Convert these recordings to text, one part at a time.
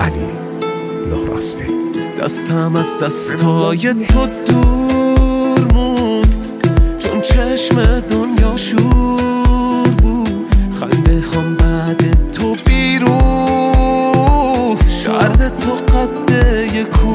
علی نوراسبی. دستم از دستای تو دور موند، چون چشم دنیا شور بود. خنده خام بعد تو بیروح شد، درد تو قده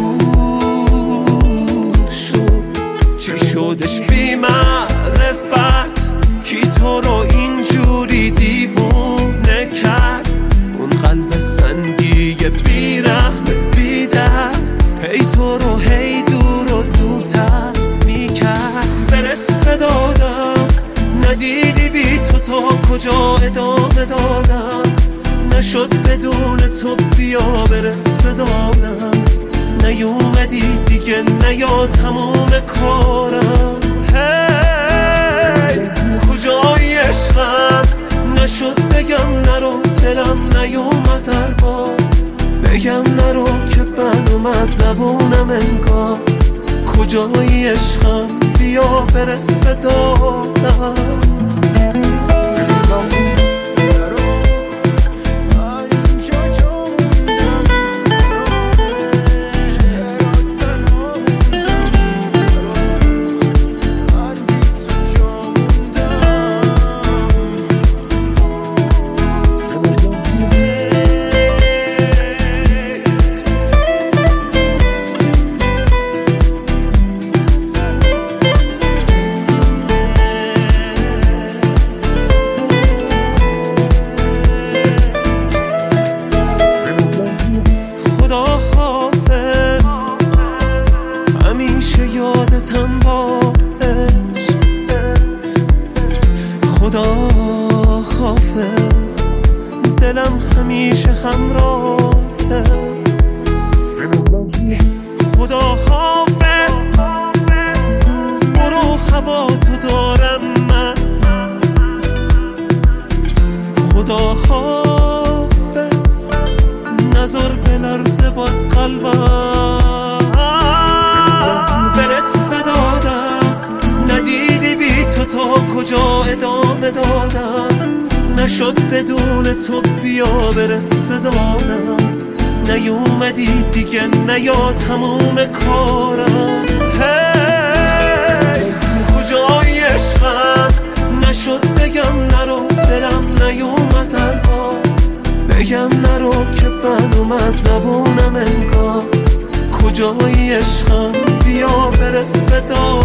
کور شد. چی شدش بی معرفت کی تو رو اینجوری دیوونه کرد؟ اون قلب سنگی بی رحم بی درد، هی تو رو هی دور و دورتر میکرد. برس به دادم ندیدی بی تو تا کجا ادامه دادم. نشد بدون تو بیا برس به دادم. نیومدی دیگه نیا تموم کارم. هی کجایی عشقم؟ نشد بگم نرو، دلم نیومد در بار بگم نرو که بد اومد زبونم انگار. کجایی عشقم؟ بیا برس به دادم. یادتم باش خدا حافظ، دلم همیشه همراهته. خدا حافظ، برو هوا تو دارم من. خدا حافظ، نظر بلرزه باز قلبم. برس به دادم ندیدی بی تو تا کجا ادامه دادم. نشد بدون تو بیا برس به دادم. نیومدی دیگه نیا تموم کارم. هی کجایی عشقم؟ نشد بگم نرو، دلم نیومد در بار بگم نرو که بد اومد زبونم انگار. کجایی عشقم؟ بیا برس به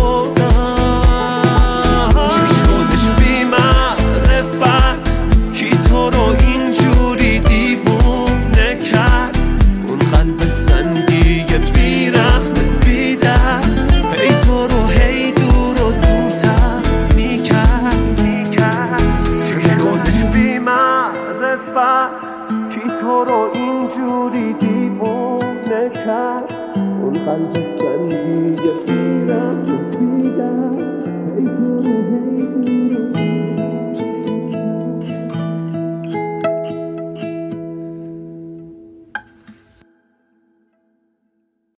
دادم. چی شدش بی معرفت کی تو رو اینجوری دیوونه کرد؟ اون قلب سنگی بی رحم بی درد، هی تو رو هی دور و دورتر میکرد. چی شدش بی معرفت کی تو رو اینجوری دیوونه کرد؟ اون قلب سنگی بی رحم